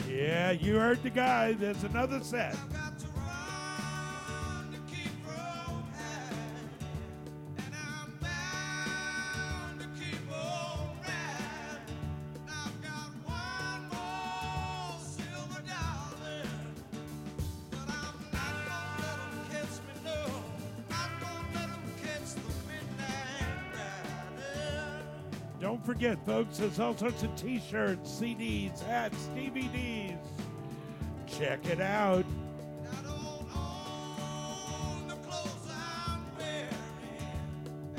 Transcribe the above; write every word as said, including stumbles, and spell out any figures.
Yeah, you heard the guy. There's another set. Don't forget, folks, there's all sorts of t-shirts, C Ds, hats, D V Ds. Check it out.